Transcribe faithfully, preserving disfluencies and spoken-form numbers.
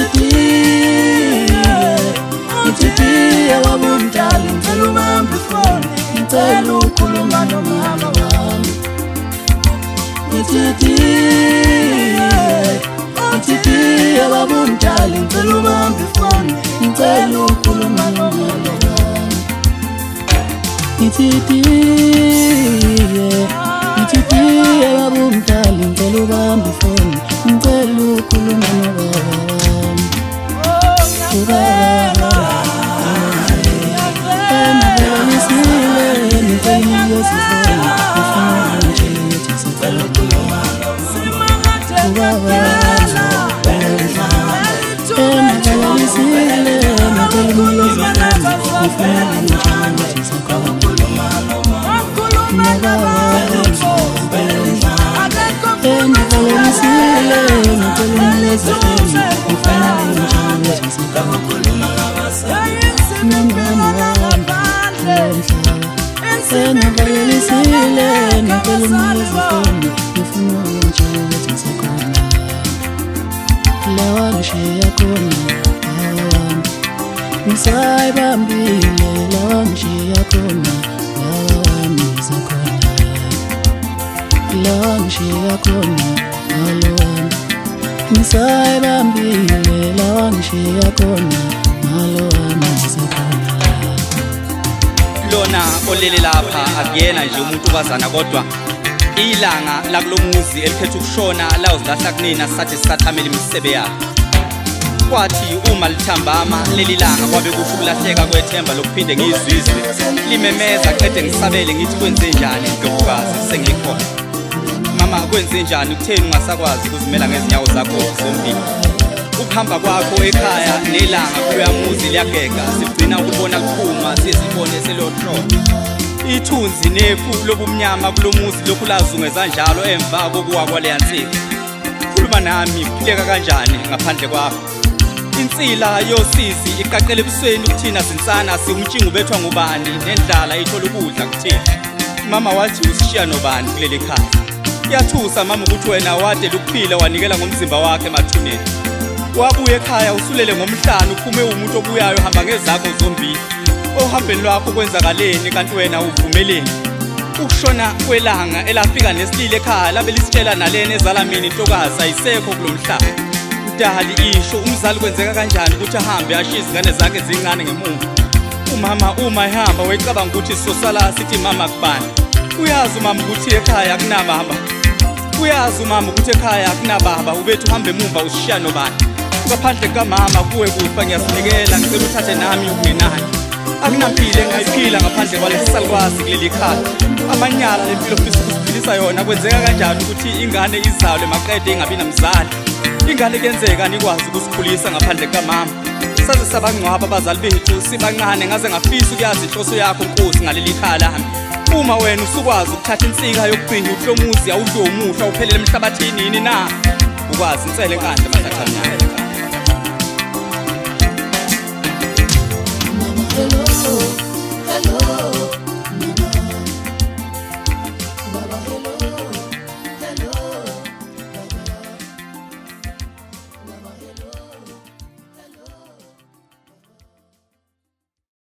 Ngithitiye wabumdala ngicela ubambe ifoni ngicela ukukhuluma nomama wami. Ngithitiye Ngithitiye wabumdala ngicela ubambe ifoni ngicela ukukhuluma nomama wami. Ngithitiye Ngithitiye wabumdala ngicela ubambe ifoni ngicela ukukhuluma nomama wami. Ubaba Nisayibambile lawa ngishiya khona lawami zakhona lawa ngishiya khona lawami nisayibambile lawa ngishiya khona lawami zakhona. Lona olele lapha akuyena nje umuntu wazana kodwa ilanga lakulomuzi elikhetha ukushona la uzilahla kunina sathi sisathamela imisebe yakhe. Kwathi uma lithambama leli langa kwabe kusho ukulahleka kwethemba lokuphinde ngizizwe limemeza qede ngisabele ngithi kwenze njani Ndlovukazi sengikhona. Mama kwenze njani ukutheni ungasakwazi ukuzimela ngezinyawo zakho zombili? Ukuhamba kwakho ekhaya nelanga kuyamuzi liyagega sigcina ukubona kuphuma sizibone selotro. Ithunzi nefu lobumnyama kulomuzi lokhu lazungeza njalo emva kokuwa kwaleya nsika. Khuluma nami uphileka kanjani ngaphandle kwakho? Insila yosizi iqaqele ebusweni ukuthina sinsana siumtshinga ubethwa ngubani nendlala ithola ukudla kuthina. Mama wathi usishiya nobani kuleli khaya? Yathusa mama ukuthi wena wade ukuphila wanikela ngomzimba wakhe emathuneni. Wabuye ekhaya usulele ngomhlanu uphume umuntu obuyayo hamba ngezakho zombili. Ohambeni lwakho kwenzakaleni kanti wena uvumeleni? Ukushona kwelanga elafika nesilile ekhaya labe lisitshela nalena ezala mina intokazi ayisekho kulomhlaba. Dali isho umzali kwenzeka kanjani ukuthi ahambe ashiye izingane zakhe zincane ngemuva. Umama uma ehamba wayicabanga ukuthi sosala sithi mama kubani. Uyazi umama ukuthi ekhaya akunababa. Uyazi umama ukuthi ekhaya akunababa ubethu uhambe emuva usishiya nobani. Ngaphandle kamama kuwe kufa ngiyasinikela ngicela uthathe nami ukungenani. Akunampilo engayiphila ngaphandle kwalesalukwazi kuleli khaya. Amanyala lempilo futhi kusiphilisa yona kwenzeka kanjani ukuthi ingane izalwe maqede ingabi namzali. Ingane kenzeka nikwazi ukusikhulisa ngaphandle kamama. Saze sabangcwaba abazali bethu sibancane ngaze ngafisa ukuyazi inhloso yakho Nkosi ngaleli khaya lami. Uma wena usukwazi ukuthatha insika yokugcina uhlomuzi awudlo umuhla uphelele emhlabathini yini na? Ukwazi insele enkandla mathatha nayo.